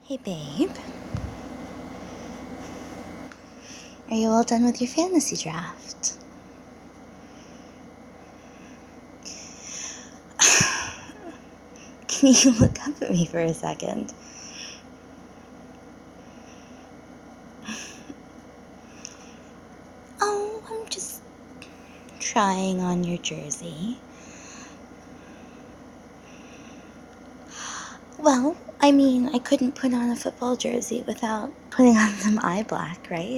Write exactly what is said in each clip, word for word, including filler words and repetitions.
Hey, babe. Are you all done with your fantasy draft? Can you look up at me for a second? Oh, I'm just trying on your jersey. Well, I mean, I couldn't put on a football jersey without putting on some eye black, right?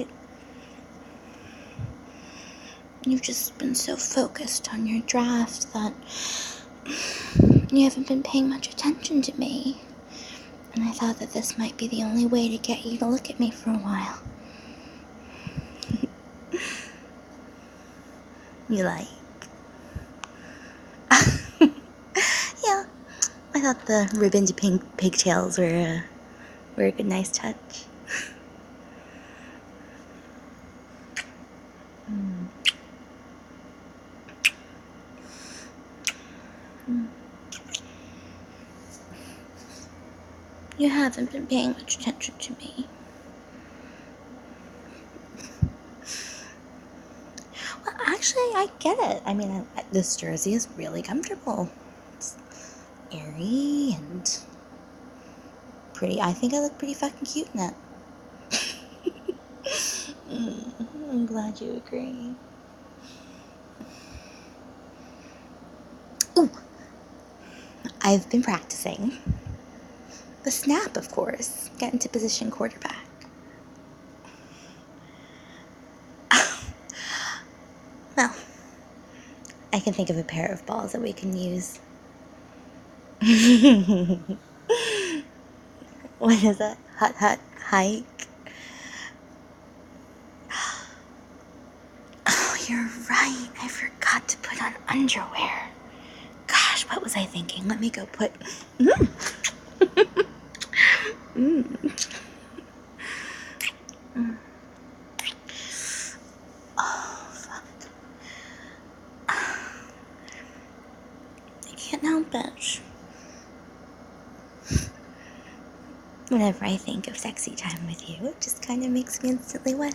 You've just been so focused on your draft that you haven't been paying much attention to me. And I thought that this might be the only way to get you to look at me for a while. You like? Yeah, I thought the ribboned pink pigtails were a, were a good, nice touch. Mm. Mm. You haven't been paying much attention to me. Well, actually, I get it. I mean, I, this jersey is really comfortable. It's airy and pretty. I think I look pretty fucking cute in it. mm, I'm glad you agree. Ooh, I've been practicing. The snap, of course. Get into position quarterback. Well, I can think of a pair of balls that we can use. What is it? Hut hut hike? Oh, you're right. I forgot to put on underwear. Gosh, what was I thinking? Let me go put... Mm. mm. Mm. Oh, fuck. I can't help it. Whenever I think of sexy time with you, it just kind of makes me instantly wet.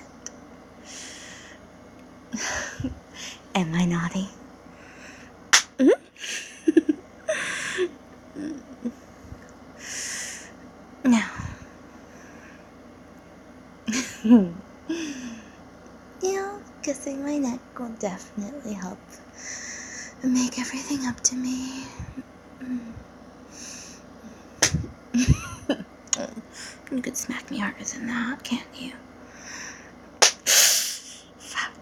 Am I naughty? Mm-hmm. No. Yeah, kissing my neck will definitely help make everything up to me. You could smack me harder than that, can't you? Fuck.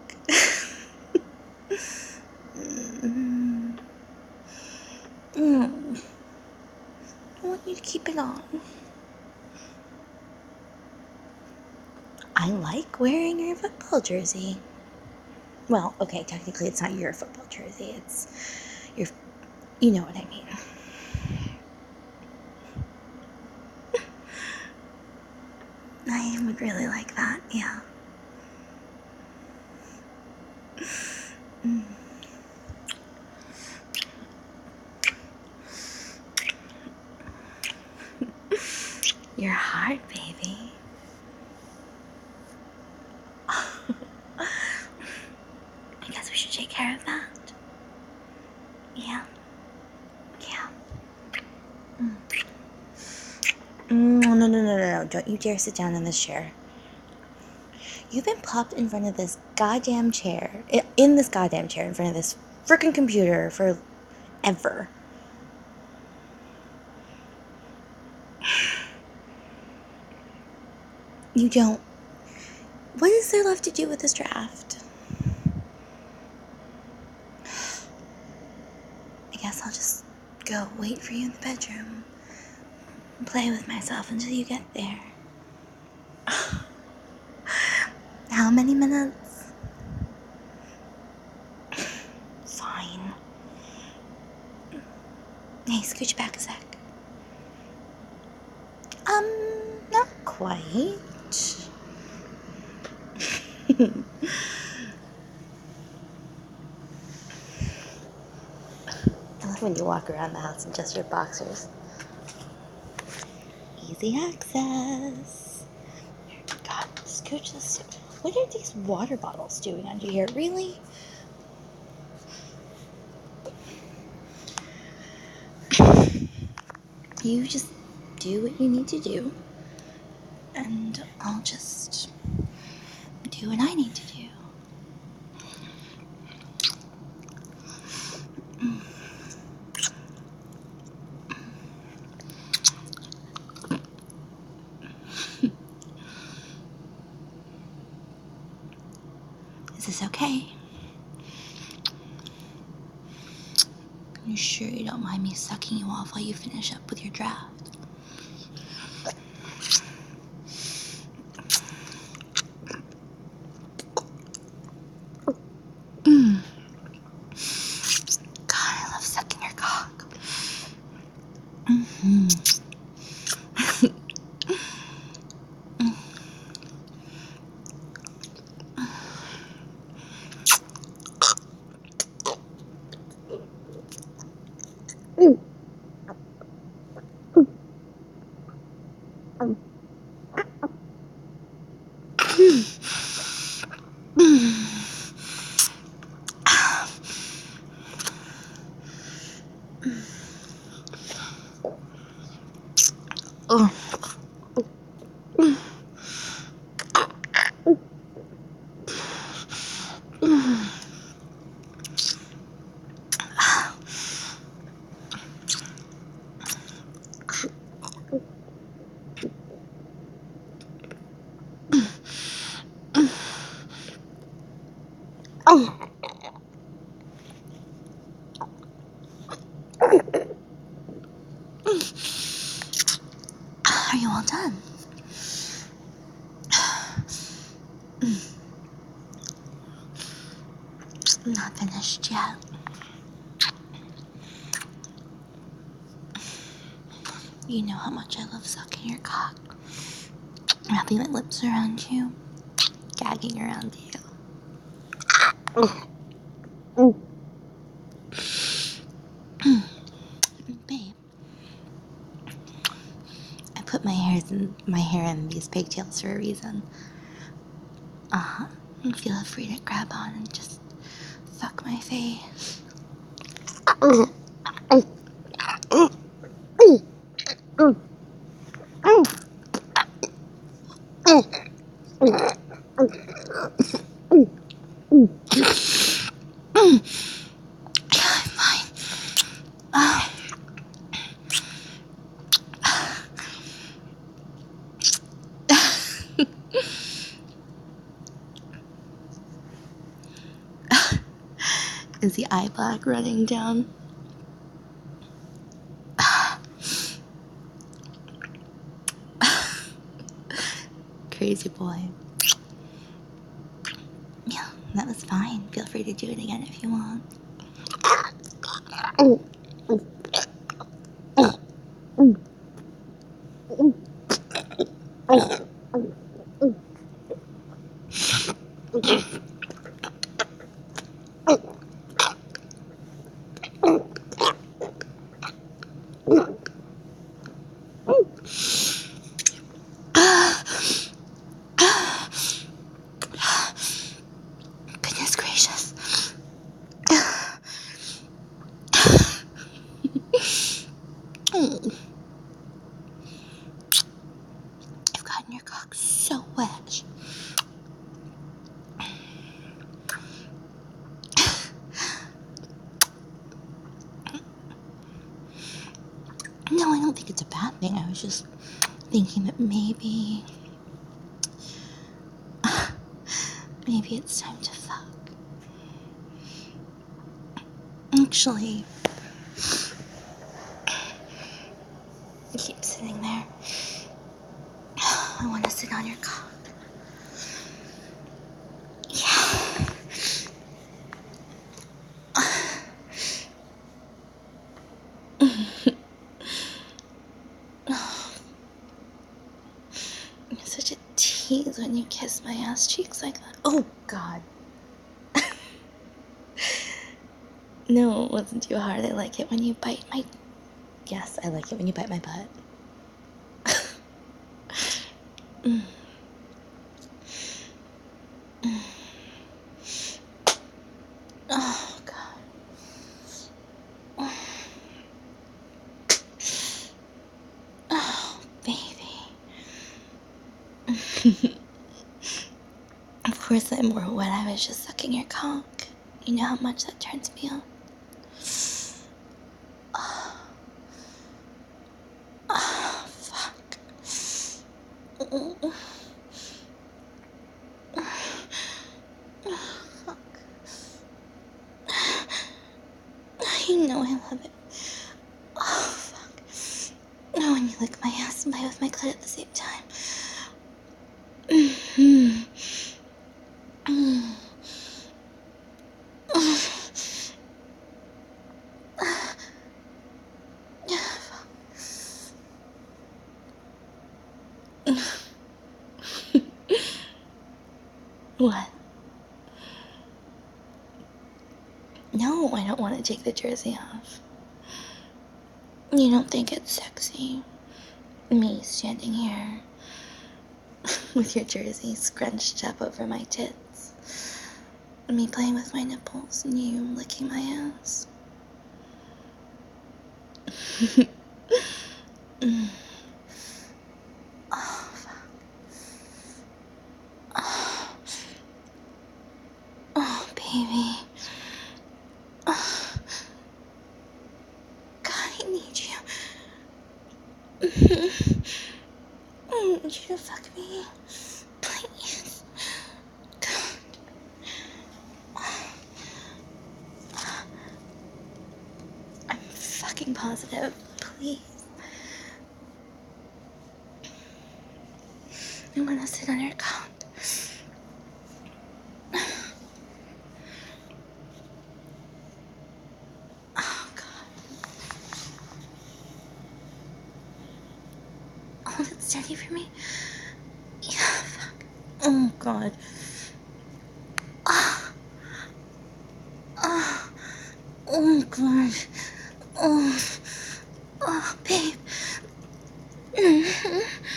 mm. Mm. I want you to keep it on. I like wearing your football jersey. Well, okay, technically it's not your football jersey. It's your... You know what I mean. I would really like that, yeah. Mm. You're hard, baby. I guess we should take care of that. Yeah. Yeah. Mm. Mm, no, no, no, no, no. Don't you dare sit down in this chair. You've been plopped in front of this goddamn chair, in this goddamn chair, in front of this freaking computer for ever. You don't. What is there left to do with this draft? I guess I'll just go wait for you in the bedroom and play with myself until you get there. How many minutes? Fine. Hey, scooch back a sec. Um, not quite. I love when you walk around the house in just your boxers. Easy. easy access. God, scooch this. What are these water bottles doing under here? Really? You just do what you need to do, and I'll just do what I need to do. Is this okay? You sure you don't mind me sucking you off while you finish up with your draft? Mm. God, I love sucking your cock. Mm-hmm. Oh. Are you all done? I'm not finished yet. You know how much I love sucking your cock. Wrapping my lips around you. Gagging around you. Babe. I put my hairs in my hair in these pigtails for a reason. Uh-huh. And feel free to grab on and just fuck my face. Yeah, I'm fine. Uh, Is the eye black running down? Crazy boy. Yeah, that was fine. Feel free to do it again if you want. Goodness gracious. I've gotten your cock so wet. No, I don't think it's a bad thing. I was just thinking that maybe... Maybe it's time to fuck. Actually... Keep sitting there. I want to sit on your cock. Yeah. You're such a tease when you kiss my ass cheeks like that. Oh, God. No, it wasn't too hard. I like it when you bite my... Yes, I like it when you bite my butt. Mm. Mm. Oh, God. Oh, baby. Of course I'm more when I was just sucking your cock. You know how much that turns me on. Oh, oh fuck. Oh, fuck. You know I love it. Oh, fuck. Oh, when you lick my ass and play with my clit at the same time. Mm-hmm. Mm. What? No, I don't want to take the jersey off. You don't think it's sexy? Me standing here with your jersey scrunched up over my tits. Me playing with my nipples and you licking my ass. Mm. Oh, fuck. Oh, oh baby. Oh. God, I need you. I need you to fuck me. Please. God. I'm fucking positive. Please. I want to sit on your cock. Oh, God. Hold it steady for me. Yeah, fuck. Oh, God. Oh, oh, oh, God. Oh, oh, babe. Mm-hmm.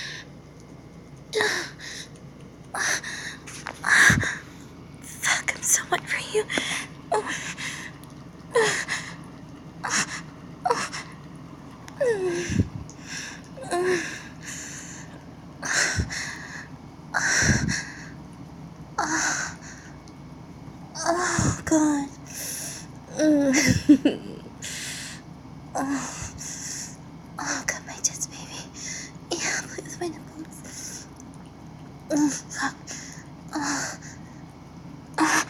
Fuck, I'm so wet for you. Oh. Oh, God. Mm. Oh. Oh, cut my tits, baby. Yeah, play with my nipples. Oh, fuck. Oh. Oh.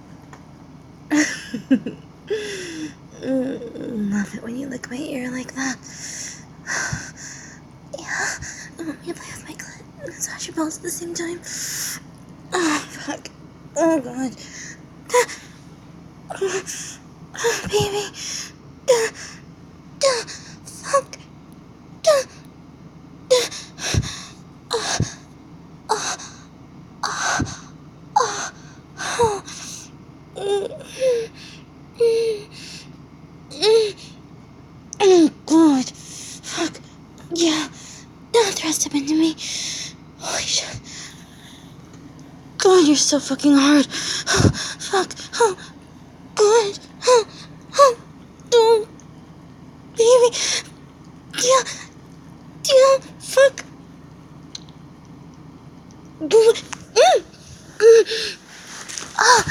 Mm, love it when you lick my ear like that. Yeah, I want you to play with my clit and massage your balls at the same time. Oh, fuck. Oh, God. Oh, baby. Fuck. Oh, God. Fuck. Yeah. Now thrust up into me. Holy shit. God, you're so fucking hard. Fuck. Oh, God. Oh, oh, oh, baby. Yeah. Yeah. Fuck. Mm, mm. Ah.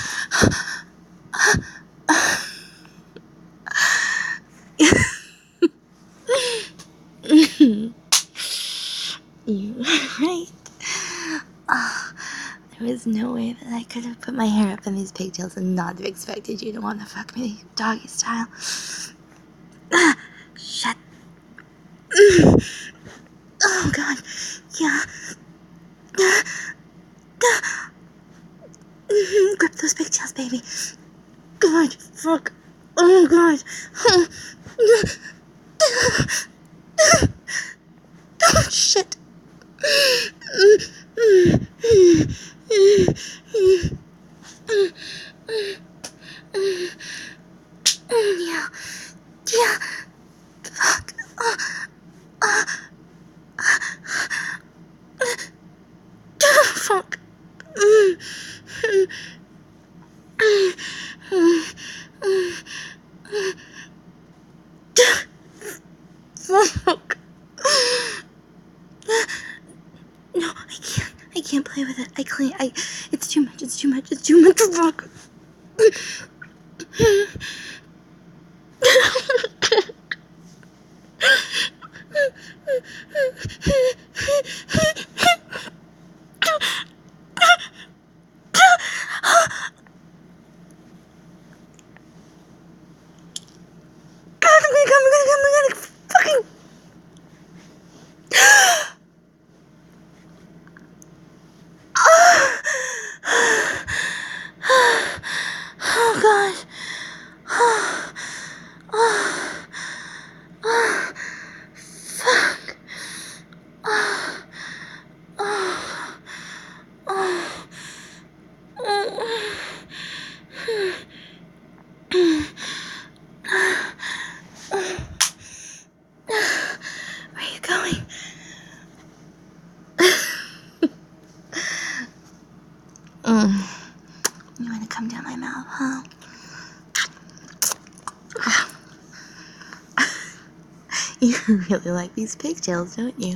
You were right. Ah, there was no way that I could have put my hair up in these pigtails and not have expected you to want to fuck me doggy style. Ah, shit. Mm. Oh, God. Yeah. Ah, ah. Mhm, grip those pigtails, baby. God, fuck. Oh, God. Oh, shit. Yeah. Yeah. Fuck. I can't play with it. I can't. I. It's too much. It's too much. It's too much to fuck. Oh gosh. Oh, oh, oh, fuck. Oh, oh, oh, oh. Where are you going? mm. You want to come down my mouth, huh? You really like these pigtails, don't you?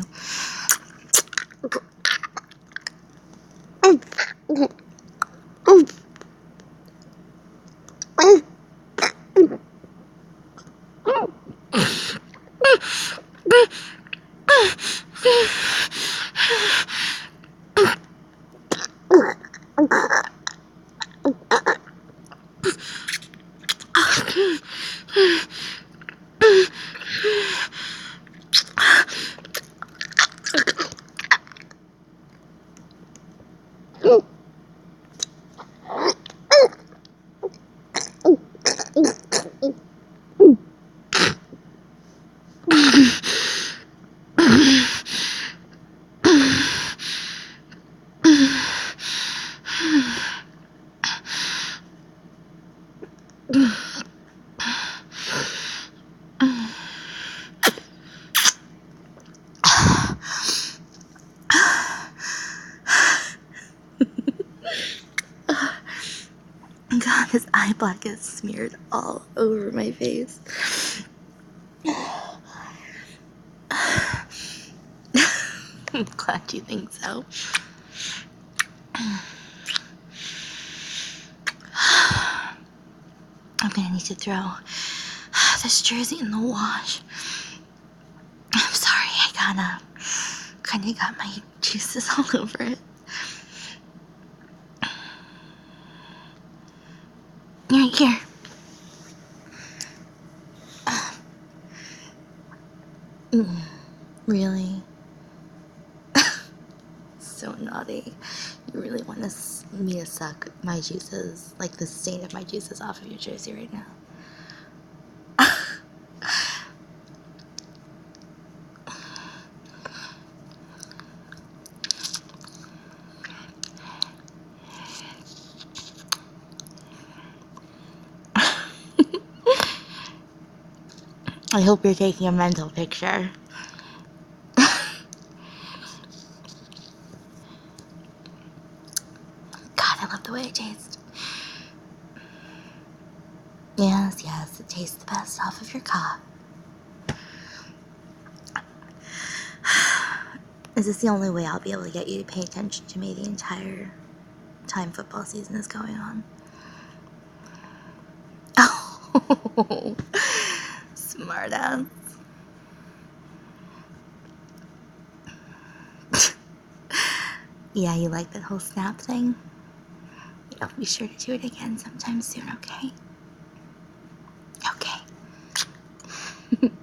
God, this eye black is smeared all over my face. I'm glad you think so. I'm gonna need to throw this jersey in the wash. I'm sorry, I kinda, kinda got my juices all over it. Right here. Mm, really? So naughty. You really want us, me to suck my juices, like the stain of my juices off of your jersey right now? I hope you're taking a mental picture. God, I love the way it tastes. Yes, yes, it tastes the best off of your cock. Is this the only way I'll be able to get you to pay attention to me the entire time football season is going on? Oh, smart ass. Yeah, you like that whole snap thing? I'll be sure to do it again sometime soon, okay? Okay.